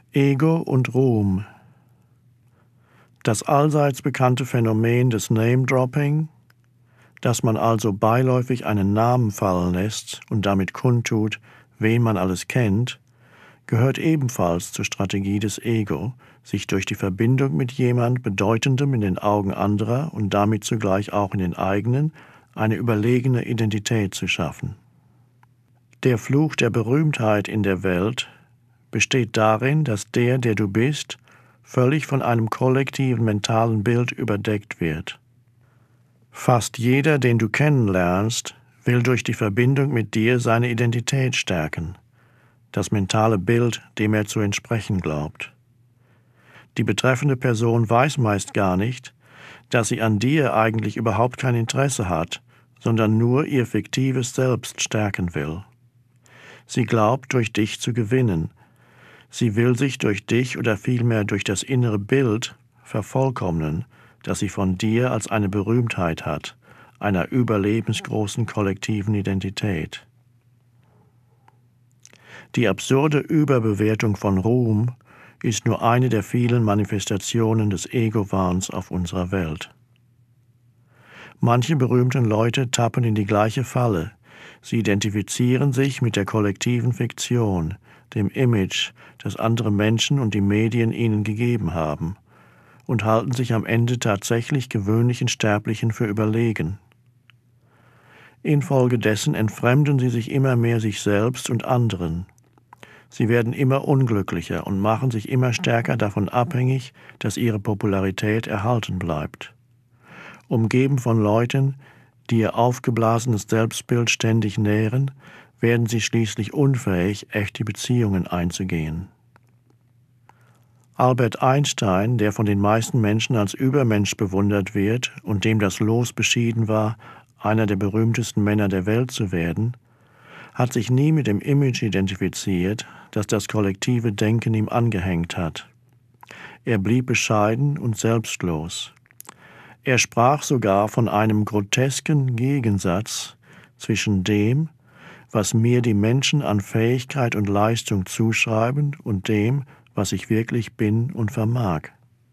Ego und Ruhm. Das allseits bekannte Phänomen des Name-Dropping, dass man also beiläufig einen Namen fallen lässt und damit kundtut, wen man alles kennt, gehört ebenfalls zur Strategie des Ego, sich durch die Verbindung mit jemand Bedeutendem in den Augen anderer und damit zugleich auch in den eigenen eine überlegene Identität zu schaffen. Der Fluch der Berühmtheit in der Welt besteht darin, dass der du bist, völlig von einem kollektiven mentalen Bild überdeckt wird. Fast jeder, den du kennenlernst, will durch die Verbindung mit dir seine Identität stärken, das mentale Bild, dem er zu entsprechen glaubt. Die betreffende Person weiß meist gar nicht, dass sie an dir eigentlich überhaupt kein Interesse hat, sondern nur ihr fiktives Selbst stärken will. Sie glaubt, durch dich zu gewinnen. Sie will sich durch dich oder vielmehr durch das innere Bild vervollkommnen, das sie von dir als eine Berühmtheit hat, einer überlebensgroßen kollektiven Identität. Die absurde Überbewertung von Ruhm ist nur eine der vielen Manifestationen des Ego-Wahns auf unserer Welt. Manche berühmten Leute tappen in die gleiche Falle. Sie identifizieren sich mit der kollektiven Fiktion, dem Image, das andere Menschen und die Medien ihnen gegeben haben, und halten sich am Ende tatsächlich gewöhnlichen Sterblichen für überlegen. Infolgedessen entfremden sie sich immer mehr sich selbst und anderen. Sie werden immer unglücklicher und machen sich immer stärker davon abhängig, dass ihre Popularität erhalten bleibt. Umgeben von Leuten, die ihr aufgeblasenes Selbstbild ständig nähren, werden sie schließlich unfähig, echte Beziehungen einzugehen. Albert Einstein, der von den meisten Menschen als Übermensch bewundert wird und dem das Los beschieden war, einer der berühmtesten Männer der Welt zu werden, hat sich nie mit dem Image identifiziert, das das kollektive Denken ihm angehängt hat. Er blieb bescheiden und selbstlos. Er sprach sogar von einem grotesken Gegensatz zwischen dem, was mir die Menschen an Fähigkeit und Leistung zuschreiben, und dem, was ich wirklich bin und vermag.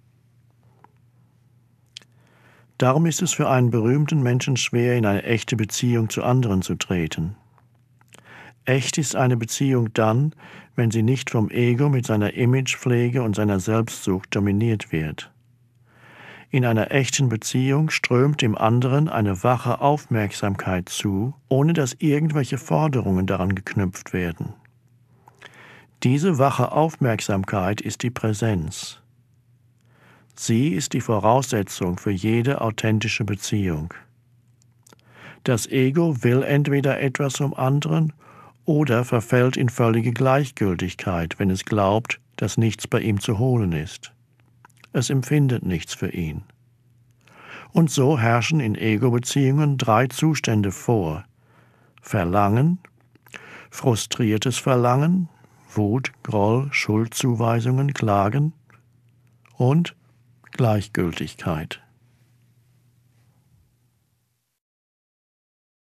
Darum ist es für einen berühmten Menschen schwer, in eine echte Beziehung zu anderen zu treten. Echt ist eine Beziehung dann, wenn sie nicht vom Ego mit seiner Imagepflege und seiner Selbstsucht dominiert wird. In einer echten Beziehung strömt dem anderen eine wache Aufmerksamkeit zu, ohne dass irgendwelche Forderungen daran geknüpft werden. Diese wache Aufmerksamkeit ist die Präsenz. Sie ist die Voraussetzung für jede authentische Beziehung. Das Ego will entweder etwas vom anderen oder verfällt in völlige Gleichgültigkeit, wenn es glaubt, dass nichts bei ihm zu holen ist. Es empfindet nichts für ihn. Und so herrschen in Ego-Beziehungen 3 Zustände vor: Verlangen, frustriertes Verlangen, Wut, Groll, Schuldzuweisungen, Klagen und Gleichgültigkeit.